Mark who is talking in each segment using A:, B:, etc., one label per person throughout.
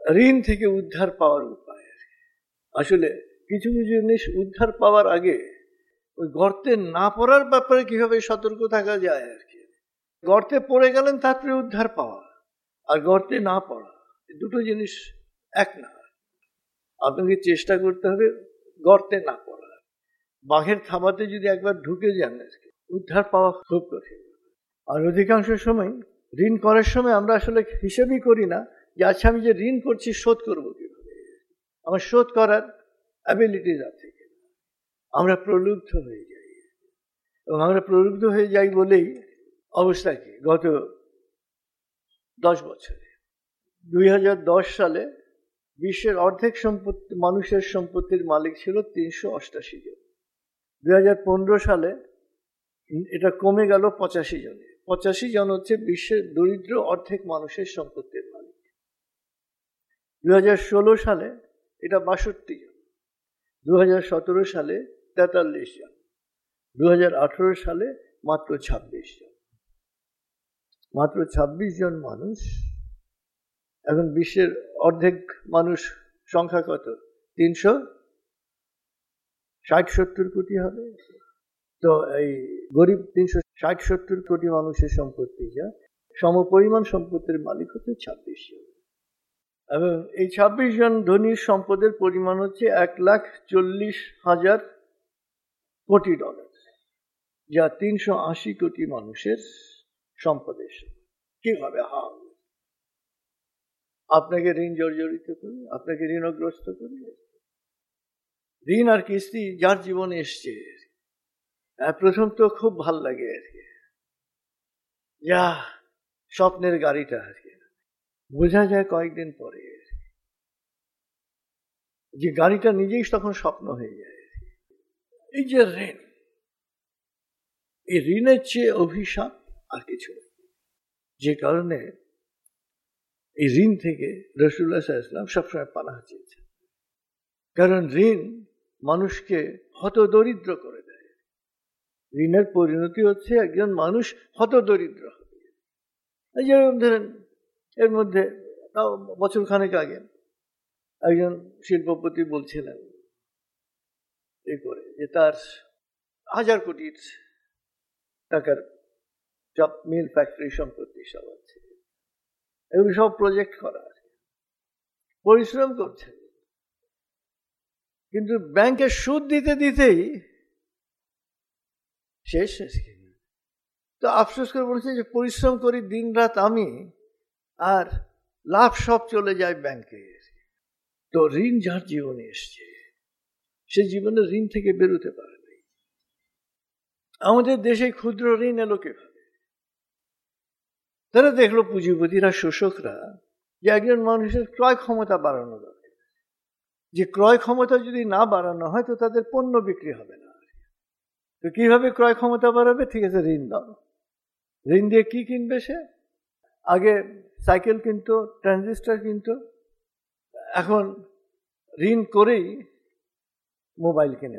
A: ঋণ থেকে উদ্ধার পাওয়ার উপায়। আসলে কিছু কিছু জিনিস উদ্ধার পাওয়ার আগে ওই গর্তে না পড়ার ব্যাপারে কিভাবে সতর্ক থাকা যায় আর কি। গর্তে পড়ে গেলেন তারপরে উদ্ধার পাওয়া আর গর্তে না পড়া দুটো জিনিস এক না। আপনাকে চেষ্টা করতে হবে গর্তে না পড়া। বাঘের থাবাতে যদি একবার ঢুকে যান উদ্ধার পাওয়া খুব কঠিন। আর অধিকাংশ সময় ঋণ করার সময় আমরা আসলে হিসেবই করি না যে আচ্ছা আমি যে ঋণ করছি শোধ করবো কিভাবে, আমার শোধ করার অ্যাবিলিটিস আছে। আমরা প্রলুব্ধ হয়ে যাই এবং আমরা প্রলুব্ধ হয়ে যাই বলেই অবস্থা কি গত 10 বছরে 2010 সালে বিশ্বের অর্ধেক সম্পত্তি মানুষের সম্পত্তির মালিক ছিল 388 জন। 2015 সালে এটা কমে গেল 85 জনে। 85 জন হচ্ছে বিশ্বের দরিদ্র অর্ধেক মানুষের সম্পত্তির মালিক। 2016 সালে এটা 62 জন। 2017 সালে 43 জন। 2018 সালে মাত্র 26 জন। মাত্র 26 জন মানুষ। এখন বিশ্বের অর্ধেক মানুষ সংখ্যা কত? 360-70 কোটি হবে। তো এই গরিব 360-70 কোটি মানুষের সম্পত্তি যা সমপরিমাণ সম্পত্তির মালিক হচ্ছে 26 জন। এবং এই 26 জন ধনীর সম্পদের পরিমাণ হচ্ছে $1,40,000 কোটি, যা 380 কোটি মানুষের সম্পদের সমান। কিভাবে হয়? আপনাকে ঋণ জর্জরিত করি, আপনাকে ঋণগ্রস্ত করি। ঋণ আর কিস্তি যার জীবনে এসছে প্রথম তো খুব ভাল লাগে আর কি, যা স্বপ্নের গাড়িটা আর কি বোঝা যায় কয়েকদিন পরে যে গাড়িটা নিজেই তখন স্বপ্ন হয়ে যায়। এই যে ঋণ, এই ঋণের চেয়ে অভিশাপ আর কিছু নেই। যে কারণে এই ঋণ থেকে রাসূলুল্লাহ সাল্লাল্লাহু আলাইহি ওয়াসাল্লাম সবসময় পানাহ চেয়েছেন। কারণ ঋণ মানুষকে হতদরিদ্র করে দেয়। ঋণের পরিণতি হচ্ছে একজন মানুষ হতদরিদ্র হবে। এই যেরকম ধরেন এর মধ্যে তাও বছর খানেক আগে একজন শিল্পপতি বলছিলেন যে তার 1000 কোটি টাকার সব মিল ফ্যাক্টরি সম্পত্তি সব আছে, এগুলো সব প্রজেক্ট করা আছে, পরিশ্রম করছেন, কিন্তু ব্যাংকে সুদ দিতে দিতেই শেষ। তো আফসোস করে বলছে যে পরিশ্রম করি দিন রাত আমি, আর লাভ সব চলে যায় ব্যাংকে। তো ঋণ যার জীবনে এসছে সে জীবনে ঋণ থেকে বেরোতে পারে নাই। আমাদের দেশে ক্ষুদ্র ঋণ এলো কিভাবে? তারা দেখলো পুঁজিপতিরা, শোষকরা, যে একজন মানুষের ক্রয় ক্ষমতা বাড়ানো দরকার। যে ক্রয় ক্ষমতা যদি না বাড়ানো হয় তো তাদের পণ্য বিক্রি হবে না। তো কিভাবে ক্রয় ক্ষমতা বাড়াবে? ঠিক আছে, ঋণ দাও। ঋণ দিয়ে কি কিনবে সে? আগে সাইকেল কিনতো, ট্রানজিস্টার কিনতো, এখন ঋণ করেই মোবাইল কিনে।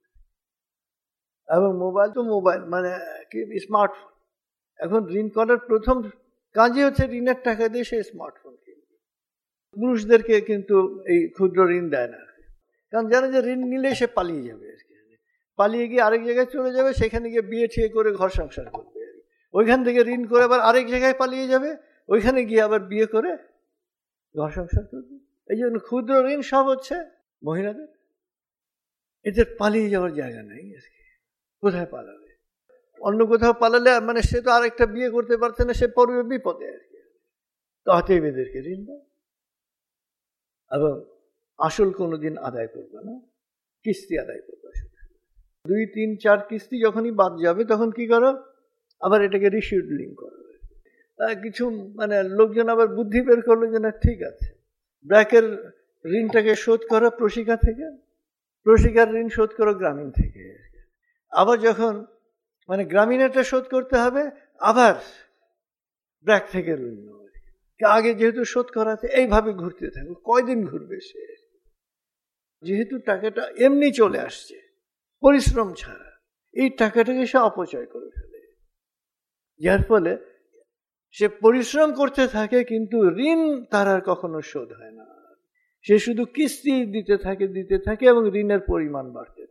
A: এবং মোবাইল তো মোবাইল মানে কি স্মার্টফোন। এখন ঋণ করার প্রথম কাজই হচ্ছে ঋণের টাকা দিয়ে সে স্মার্টফোন কিনবে। পুরুষদেরকে কিন্তু এই ক্ষুদ্র ঋণ দেয় না, কারণ জানে যে ঋণ নিলে সে পালিয়ে যাবে, পালিয়ে গিয়ে আরেক জায়গায় চলে যাবে, সেখানে গিয়ে বিয়ে ঠিয়ে করে ঘর সংসার করবে। ওইখান থেকে ঋণ করে আবার আরেক জায়গায় পালিয়ে যাবে, ওইখানে গিয়ে আবার বিয়ে করে ঘর সংসার করবে। এই জন্য ক্ষুদ্র ঋণ সব হচ্ছে মহিলাদের। এদের পালিয়ে যাওয়ার জায়গা নেই আর কি। কোথায় পালাবে? অন্য কোথাও পালালে মানে সে তো আরেকটা বিয়ে করতে পারছে না, সে পড়বে বিপদে আর কি। তো অতএব এদেরকে ঋণ দাও, এবং আসল কোনোদিন আদায় করবে না, কিস্তি আদায় করবে। 2, 3, 4 কিস্তি যখনই বাদ যাবে তখন কি করো? আবার এটাকে রিশিডিউলিং করো। কিছু মানে লোকজন আবার বুদ্ধি বের করলো যে না ঠিক আছে, ব্র্যাকের ঋণটাকে শোধ করো প্রশিকা থেকে, প্রশিকার ঋণ শোধ করো গ্রামীণ থেকে। আবার যখন মানে গ্রামীণেরটা শোধ করতে হবে, আবার ব্র্যাক থেকে ঋণ নেবো। আগে যেহেতু শোধ করা আছে, এইভাবে ঘুরতে থাকো। কয়দিন ঘুরবে সে? যেহেতু টাকাটা এমনি চলে আসছে পরিশ্রম ছাড়া, এই টাকাটাকে সে অপচয় করে ফেলে, যার ফলে সে পরিশ্রম করতে থাকে, কিন্তু ঋণ তার আর কখনো শোধ হয় না। সে শুধু কিস্তি দিতে থাকে এবং ঋণের পরিমাণ বাড়তে